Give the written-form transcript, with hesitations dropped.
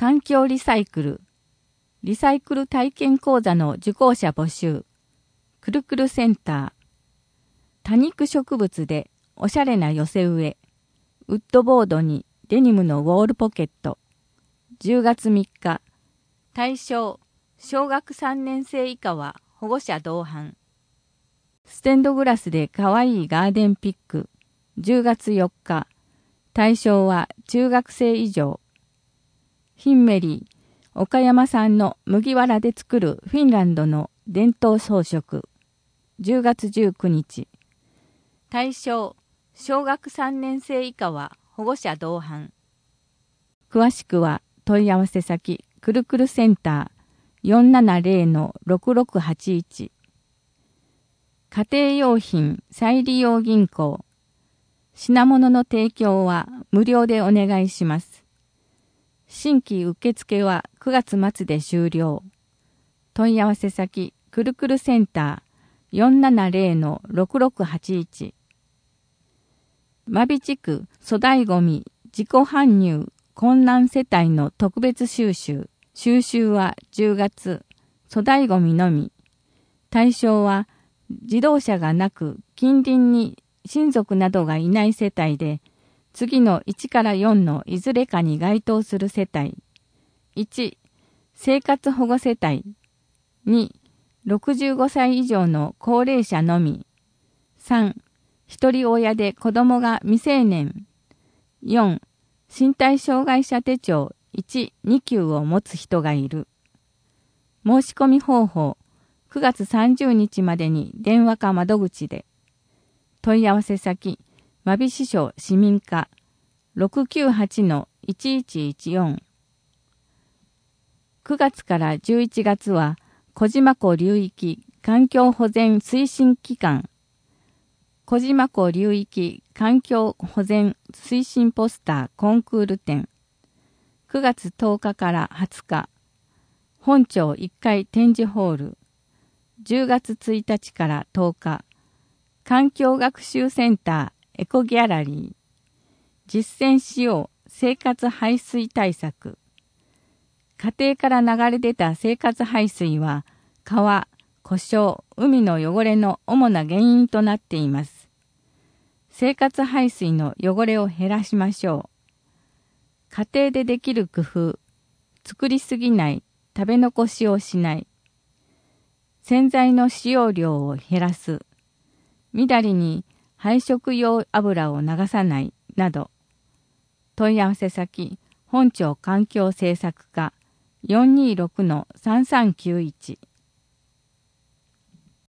環境リサイクル体験講座の受講者募集。くるくるセンター。多肉植物でおしゃれな寄せ植え。ウッドボードにデニムのウォールポケット。10月3日。対象、小学3年生以下は保護者同伴。ステンドグラスでかわいいガーデンピック。10月4日。対象は中学生以上。ヒンメリー、岡山産の麦わらで作るフィンランドの伝統装飾。10月19日。対象、小学3年生以下は保護者同伴。詳しくは問い合わせ先、くるくるセンター 470-6681。家庭用品再利用銀行。品物の提供は無料でお願いします。新規受付は9月末で終了。問い合わせ先、くるくるセンター 470-6681。真備地区粗大ごみ自己搬入困難世帯の特別収集。収集は10月。粗大ごみのみ。対象は自動車がなく近隣に親族などがいない世帯で、次の1から4のいずれかに該当する世帯。1、生活保護世帯。2、65歳以上の高齢者のみ。3、一人親で子供が未成年。4、身体障害者手帳1、2級を持つ人がいる。申し込み方法、9月30日までに電話か窓口で。問い合わせ先、真備支所市民課 698-1114。9月から11月は、小島湖流域環境保全推進機関。小島湖流域環境保全推進ポスターコンクール展。9月10日から20日。本町1階展示ホール。10月1日から10日。環境学習センターエコギャラリー。実践しよう生活排水対策。家庭から流れ出た生活排水は川、故障、海の汚れの主な原因となっています。生活排水の汚れを減らしましょう。家庭でできる工夫。作りすぎない、食べ残しをしない。洗剤の使用量を減らす。みだりに配色用油を流さないなど。問い合わせ先、本町環境政策課 426-3391。